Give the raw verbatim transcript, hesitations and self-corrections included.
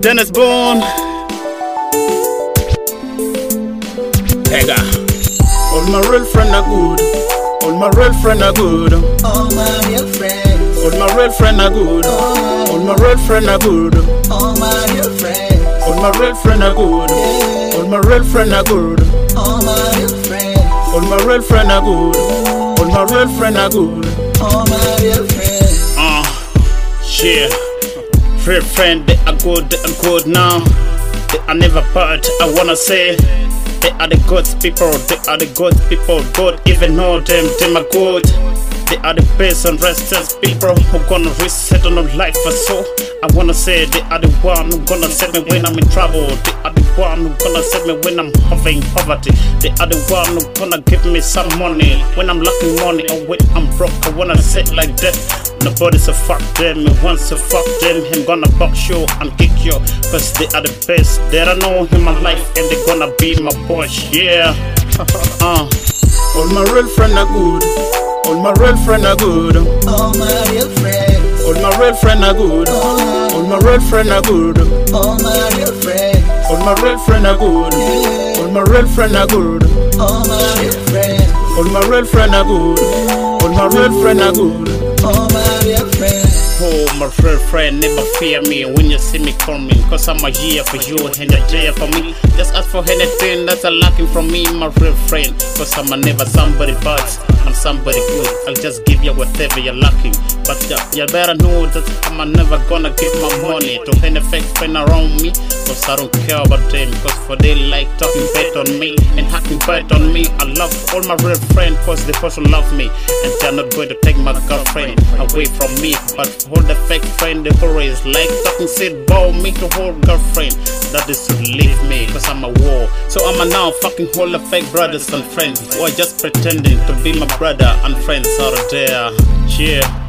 Dennis Bone. Hega. All my real friends are good. All my real friends are good. All my real friends. All my real friends are good. All my real friends are good. All my real friends. All my real friends are good. All my real friends are good. All my real friends. All my real friends are good. All my real friends are good. All my real friends. Uh, yeah. Real friend, they are good, they are good now. They are never bad, I wanna say. They are the good people, they are the good people. God even know them, them are good. They are the best and restless people who gonna reset on life for so. I wanna say they are the one who gonna save me when I'm in trouble. They are the one who gonna save me when I'm having poverty. They are the one who gonna give me some money when I'm lacking money or when I'm broke. I wanna say it like that. Nobody so fuck them, once to fuck them, I'm gonna box you and kick you. Cause they are the best that I know in my life and they gonna be my boss, yeah. uh. All my real friends are good. All my real friends are good. All my real friends. All my real friends are good. All my real friends are good. All my real friends. All my real friends are good. All my real friends are good. All my real friends. All my real friends are good. All my real friends are good. All my real friends. Oh, my real friend, never fear me when you see me coming. Cause I'm a here for you and you're there for me. Just ask for anything that's a lacking from me, my real friend. Cause I'm a never somebody but I'm somebody good. I'll just give you whatever you're lacking. But uh, you better know that I'm a never gonna give my money to any fake friend around me. Cause I don't care about them. Cause for they like talking bad on me and hacking bad on me. I love all my real friends cause they person love me. And they're not going to take my girlfriend away from me. But all the fake friend, they always like talking shit about me to hold girlfriend. That is to leave me cause I'm a war. So I'm a now fucking all the fake brothers and friends who are just pretending to be my brother and friends out there. Yeah.